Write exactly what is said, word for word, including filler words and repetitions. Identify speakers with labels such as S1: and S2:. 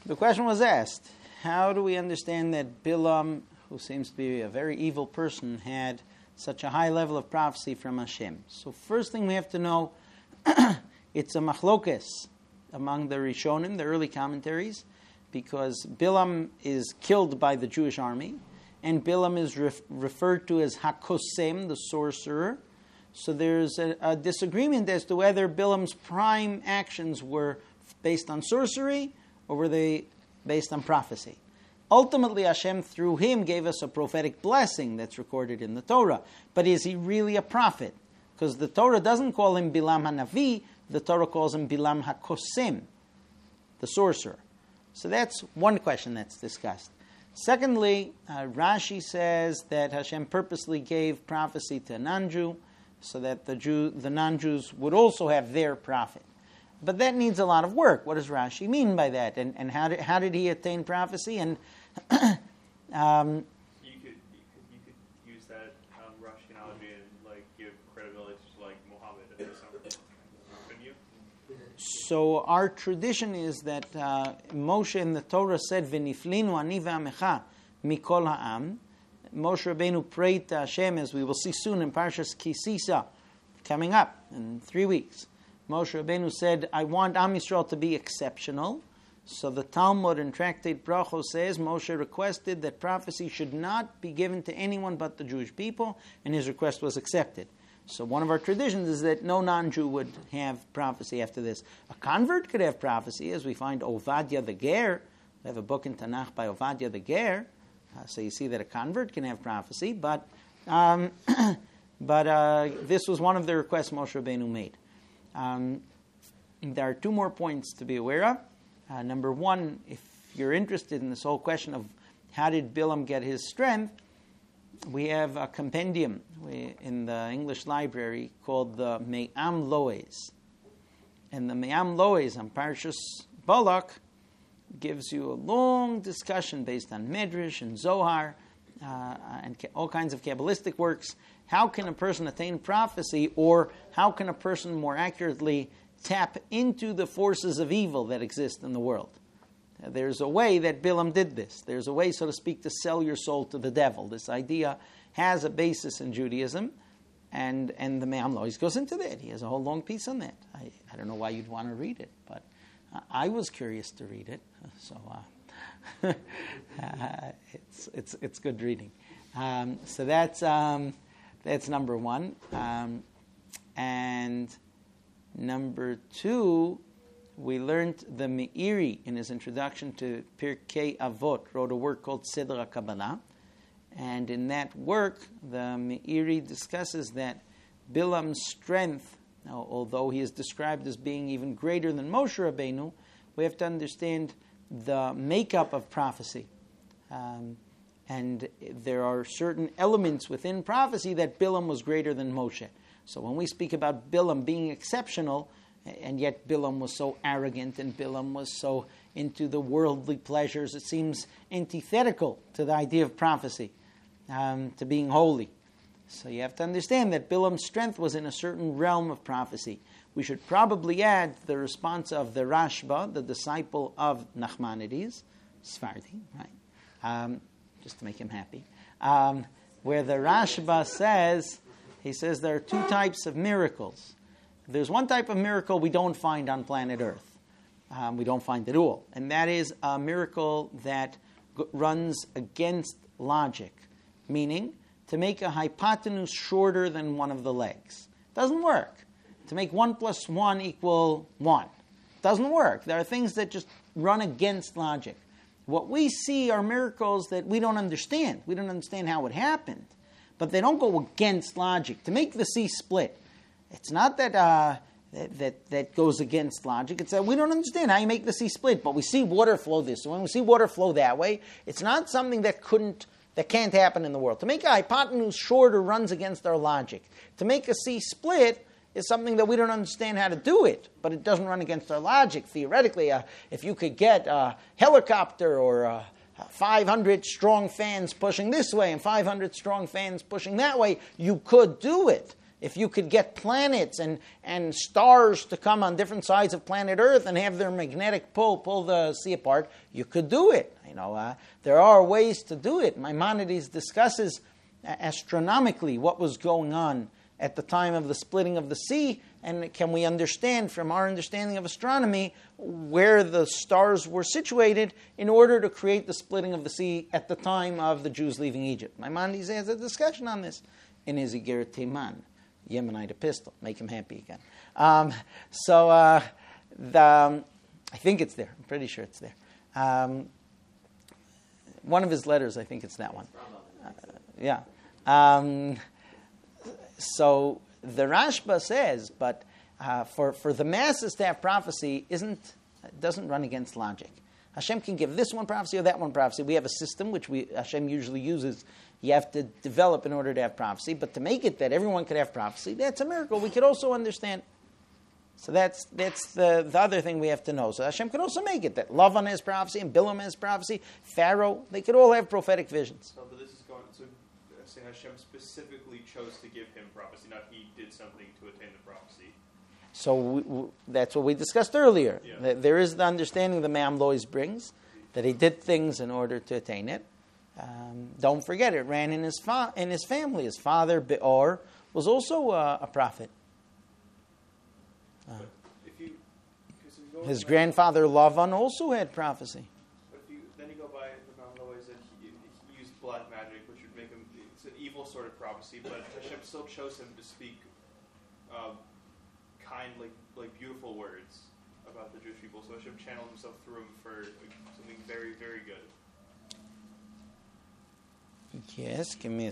S1: The question was asked, how do we understand that Bilam, who seems to be a very evil person, had such a high level of prophecy from Hashem? So first thing we have to know, it's a machlokes among the Rishonim, the early commentaries, because Bilam is killed by the Jewish army, and Bilam is ref- referred to as Hakosem, the sorcerer. So there's a, a disagreement as to whether Bilam's prime actions were based on sorcery or were they based on prophecy. Ultimately, Hashem, through him, gave us a prophetic blessing that's recorded in the Torah. But is he really a prophet? Because the Torah doesn't call him Bilam HaNavi, the Torah calls him Bilam HaKosem, the sorcerer. So that's one question that's discussed. Secondly, uh, Rashi says that Hashem purposely gave prophecy to a non-Jew so that the Jew, the non-Jews would also have their prophet. But that needs a lot of work. What does Rashi mean by that? And, and how, did, how did he attain prophecy? And um,
S2: you, could, you, could, you could use that um, Rashi analogy and like give credibility to like Muhammad or something, couldn't you?
S1: So our tradition is that uh, Moshe in the Torah said, "V'niflinu ani v'amecha mikol ha'am." Moshe Rabbeinu prayed to Hashem, as we will see soon in Parshas Kisisa, coming up in three weeks. Moshe Rabbeinu said, I want Am Yisrael to be exceptional. So the Talmud in Tractate Brachos says Moshe requested that prophecy should not be given to anyone but the Jewish people, and his request was accepted. So one of our traditions is that no non-Jew would have prophecy after this. A convert could have prophecy, as we find Ovadia the Ger. We have a book in Tanakh by Ovadia the Ger. Uh, so you see that a convert can have prophecy, but um, but uh, this was one of the requests Moshe Rabbeinu made. Um, there are two more points to be aware of. Uh, number one, if you're interested in this whole question of how did Bilam get his strength, we have a compendium we, in the English library called the Me'am Loes. And the Me'am Loes on Parshas Balak gives you a long discussion based on Medrash and Zohar uh, and all kinds of Kabbalistic works. How can a person attain prophecy, or how can a person more accurately tap into the forces of evil that exist in the world? There's a way that Bilam did this. There's a way, so to speak, to sell your soul to the devil. This idea has a basis in Judaism, and, and the Me'am Lois goes into that. He has a whole long piece on that. I, I don't know why you'd want to read it, but uh, I was curious to read it, so uh, uh, it's it's it's good reading. Um, so that's um, that's number one, um, and number two. We learned the Meiri in his introduction to Pirkei Avot wrote a work called Seder HaKabbalah, and in that work the Meiri discusses that Bilam's strength, now, although he is described as being even greater than Moshe Rabbeinu, we have to understand the makeup of prophecy, um, and there are certain elements within prophecy that Bilam was greater than Moshe. So when we speak about Bilam being exceptional, and yet Bilam was so arrogant and Bilam was so into the worldly pleasures, it seems antithetical to the idea of prophecy, um, to being holy. So you have to understand that Bilam's strength was in a certain realm of prophecy. We should probably add the response of the Rashba, the disciple of Nachmanides, Sfardi, right? Um, just to make him happy. Um, where the Rashba says, he says there are two types of miracles. There's one type of miracle we don't find on planet Earth. Um, we don't find it all. And that is a miracle that g- runs against logic. Meaning, to make a hypotenuse shorter than one of the legs. Doesn't work. To make one plus one equal one. Doesn't work. There are things that just run against logic. What we see are miracles that we don't understand. We don't understand how it happened. But they don't go against logic. To make the sea split, it's not that, uh, that that that goes against logic. It's that we don't understand how you make the sea split, but we see water flow this way, and we see water flow that way. It's not something that couldn't, that can't happen in the world. To make a hypotenuse shorter runs against our logic. To make a sea split is something that we don't understand how to do it, but it doesn't run against our logic. Theoretically, uh, if you could get a helicopter or a five hundred strong fans pushing this way and five hundred strong fans pushing that way, you could do it. If you could get planets and, and stars to come on different sides of planet Earth and have their magnetic pull pull the sea apart, you could do it. You know, uh, there are ways to do it. Maimonides discusses astronomically what was going on at the time of the splitting of the sea, and can we understand from our understanding of astronomy where the stars were situated in order to create the splitting of the sea at the time of the Jews leaving Egypt. Maimonides has a discussion on this in his Iger Teiman, Yemenite epistle. Make him happy again. Um, so uh, the, um, I think it's there. I'm pretty sure it's there. Um, one of his letters, I think it's that one. Uh, yeah. Um, so the Rashba says, but uh, for, for the masses to have prophecy isn't doesn't run against logic. Hashem can give this one prophecy or that one prophecy. We have a system which we Hashem usually uses. You have to develop in order to have prophecy, but to make it that everyone could have prophecy, that's a miracle. We could also understand. So that's that's the, the other thing we have to know. So Hashem could also make it that Lavan has prophecy and Bilam has prophecy, Pharaoh, they could all have prophetic visions.
S2: So, but this is going to say Hashem specifically chose to give him prophecy, not he did something to attain the prophecy.
S1: So we, we, that's what we discussed earlier.
S2: Yeah.
S1: That there is the understanding the Me'am Lois brings, that he did things in order to attain it. Um, don't forget, it ran in his fa- in his family. His father, Beor, was also uh, a prophet. Uh,
S2: if you, if you go
S1: his
S2: by,
S1: grandfather, Lavan, also had prophecy.
S2: If you, then you go by the Mount Lois that he, he used black magic, which would make him, it's an evil sort of prophecy, but Hashem still chose him to speak uh, kind, like, like beautiful words about the Jewish people. So Hashem channeled himself through him for like, something very, very good.
S1: Yes, give me a